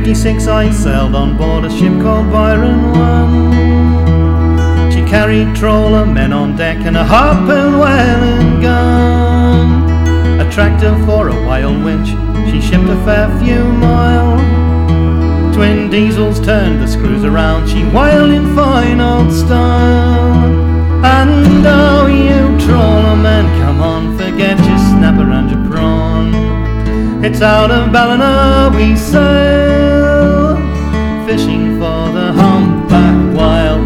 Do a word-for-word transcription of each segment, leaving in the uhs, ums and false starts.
fifty-six I sailed on board a ship called Byron One. She carried trawler men on deck and a harpoon whaling gun. A tractor for a whale winch, she shipped a fair few mile. Twin diesels turned the screws around, she whaled in fine old style. And oh, you trawler men, come on, forget your snapper and your prawn. It's out of Ballina we sail, fishing for the humpback whale.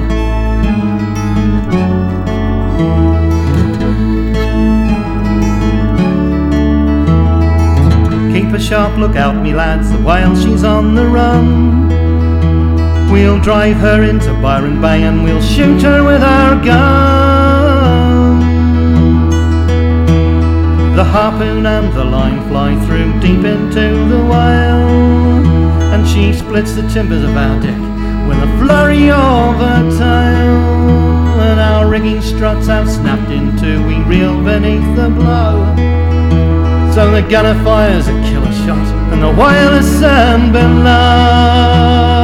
Keep a sharp lookout, me lads, the whale she's on the run. We'll drive her into Byron Bay and we'll shoot her with our gun. The harpoon and the line fly through deep into the whale, and she splits the timbers of our deck with a flurry of her tail. And our rigging struts have snapped in two, we reel beneath the blow. So the gunner fires a killer shot and the whale is sand below.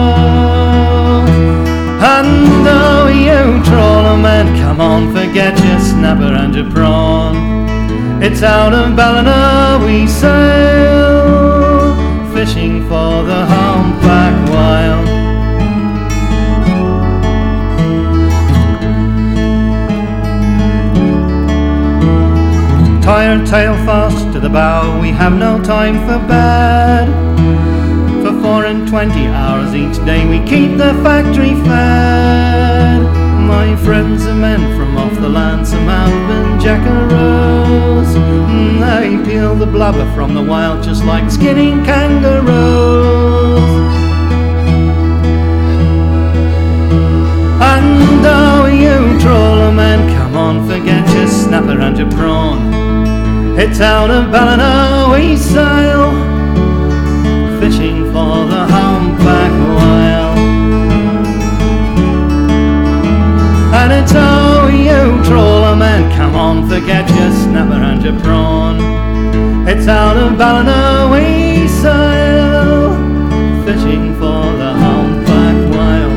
And oh, you trawler men, come on, forget your snapper and your prawn. It's out of Ballina we sail, fishing for the humpback whale. Tie her tail fast to the bow, we have no time for bed. For four and twenty hours each day we keep the factory fed. My friends are men from off the land, some Alban jackaroos. They peel the blubber from the wild just like skinning kangaroos. And oh, you trawler men, come on, forget your snapper and your prawn. It's out of Ballina we sail, fishing for the humpback whale. And it's oh, you trawler men, come on, forget your snapper and your prawn. It's out of Ballina we sail, fishing for the humpback whale.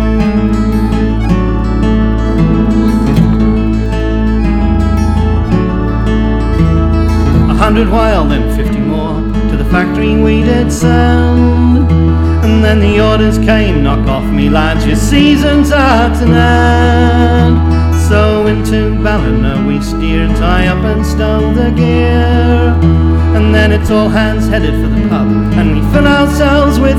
A hundred whale, then fifty more, to the factory we did send. And then the orders came, knock off me lads, your season's at an end. So into Ballina we steer, tie up and stow the gear. And then it's all hands headed for the pub, and we fill ourselves with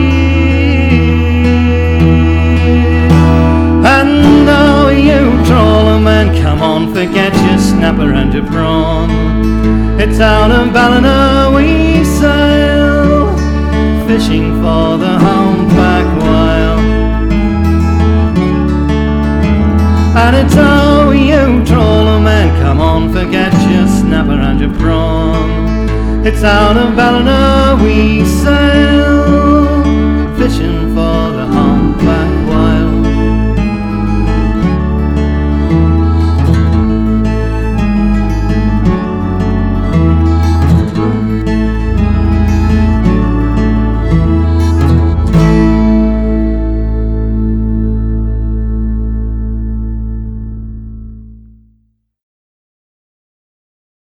beer. And oh, you trawler men, come on, forget your snapper and your prawn. It's out of Ballina we sail, fishing for the humpback whale. And it's oh, you trawler men, come on, forget your snapper and your prawn. It's out of Ballina we sail,